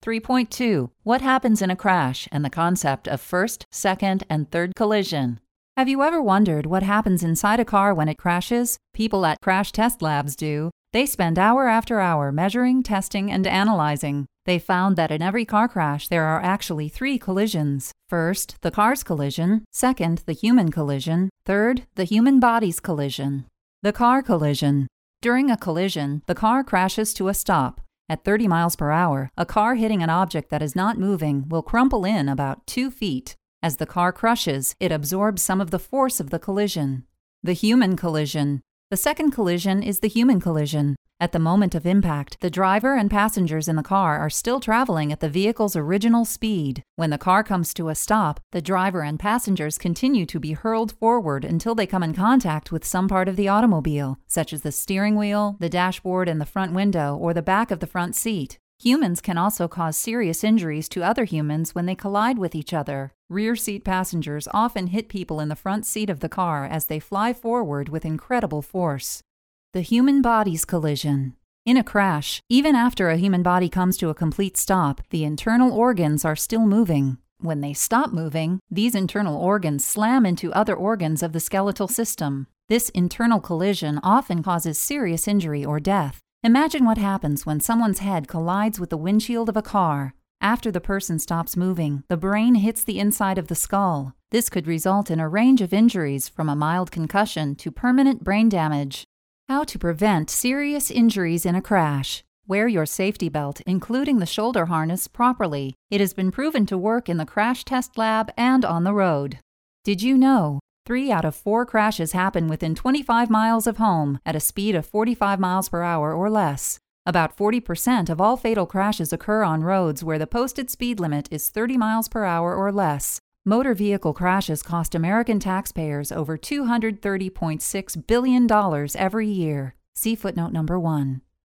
3.2 What happens in a crash and the concept of first, second, and third collision. Have you ever wondered what happens inside a car when it crashes? People at crash test labs do. They spend hour after hour measuring, testing, and analyzing. They found that in every car crash there are actually 3 collisions. First, the car's collision. Second, the human collision. Third, the human body's collision. The car collision. During a collision, the car crashes to a stop. At 30 miles per hour, a car hitting an object that is not moving will crumple in about 2 feet. As the car crushes, it absorbs some of the force of the collision. The human collision. The second collision is the human collision. At the moment of impact, the driver and passengers in the car are still traveling at the vehicle's original speed. When the car comes to a stop, the driver and passengers continue to be hurled forward until they come in contact with some part of the automobile, such as the steering wheel, the dashboard and the front window, or the back of the front seat. Humans can also cause serious injuries to other humans when they collide with each other. Rear seat passengers often hit people in the front seat of the car as they fly forward with incredible force. The human body's collision. In a crash, even after a human body comes to a complete stop, the internal organs are still moving. When they stop moving, these internal organs slam into other organs of the skeletal system. This internal collision often causes serious injury or death. Imagine what happens when someone's head collides with the windshield of a car. After the person stops moving, the brain hits the inside of the skull. This could result in a range of injuries from a mild concussion to permanent brain damage. How to prevent serious injuries in a crash. Wear your safety belt, including the shoulder harness, properly. It has been proven to work in the crash test lab and on the road. Did you know? 3 out of 4 crashes happen within 25 miles of home at a speed of 45 miles per hour or less. About 40% of all fatal crashes occur on roads where the posted speed limit is 30 miles per hour or less. Motor vehicle crashes cost American taxpayers over $230.6 billion every year. See footnote number 1.